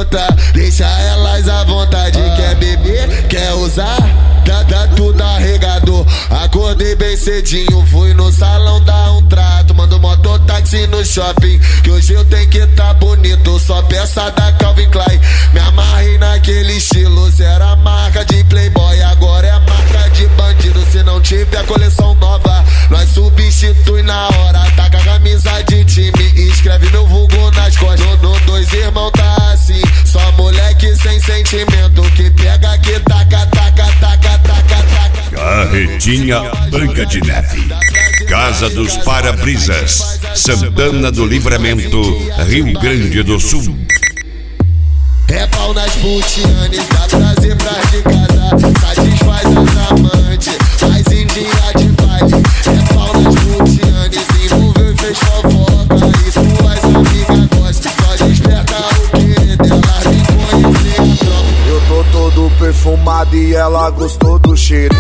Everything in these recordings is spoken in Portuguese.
garota, deixa elas à vontade. Quer beber, quer usar, dá tudo arregador. Acordei bem cedinho, fui no salão dar um trato. Mando mototáxi no shopping, que hoje eu tenho que tá bonito. Só peça da Calvin Klein, me amarrei naquele estilo. Era a marca de playboy, agora é a marca de bandido. Se não tiver coleção nova, nós substitui na hora. Taca a camisa de time e escreve meu vulgo nas costas. No dois irmãos tá assim, só moleque sem sentimento, que pega, que taca, taca, taca, taca, taca. Carretinha Branca de Neve, Casa dos Para-Brisas, Santana do Livramento, Rio Grande do Sul. É pau nas putianes, dá prazer pras de casa, satisfaz as amantes, faz em dia de baile. É pau nas putianes, envolveu e fez fofoca, e suas amigas gostam, só desperta o querer delas, me conhecer a tropa. Eu tô todo perfumado e ela gostou do cheiro.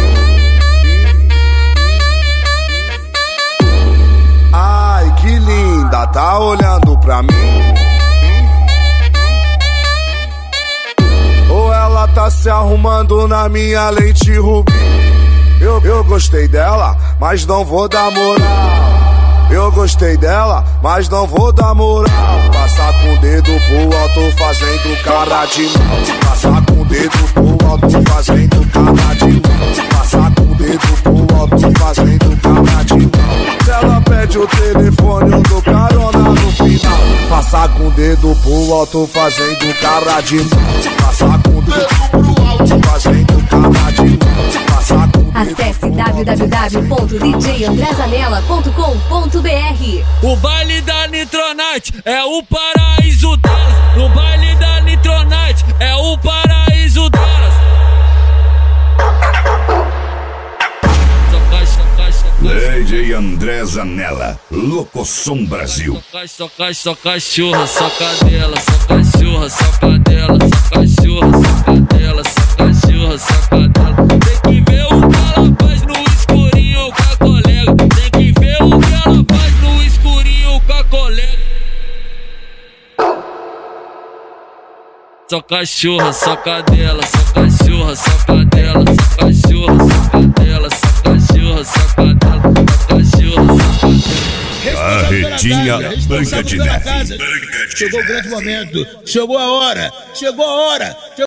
Ai, que linda, tá olhando pra mim? Ou ela tá se arrumando na minha lente rubi? Eu gostei dela, mas não vou dar moral. Eu gostei dela, mas não vou dar moral. Passar com o dedo pro alto fazendo cara de mal. Passar com o dedo pro alto fazendo cara de mal. Passar com o dedo pro alto fazendo cara de mal. Se ela pede o telefone, eu dou carona no final. Passar com o dedo pro alto fazendo cara de mal. Passar com o dedo pro alto fazendo cara de mal. Passar com o dedo. Acesse www.djanelazanella.com.br. O baile da Nitronite é o paraíso delas. No baile da Nitronite é o paraíso delas. DJ André Zanella, Locosom Brasil. Só cachorra, só cadela, só cachorra, só cadela, só cachorra, só cadela, só cachorra, só cadela. Tem que ver o que ela faz no escurinho com a colega. Tem que ver o que ela faz no escurinho com a colega. Só cachorra, só cadela, só cachorra, só cadela, só cachorra, só cadela, só cachorra, só cadela, só cachorra, só cadela. Carretinha Branca de Neve. Chegou o grande momento, chegou a hora, chegou a hora.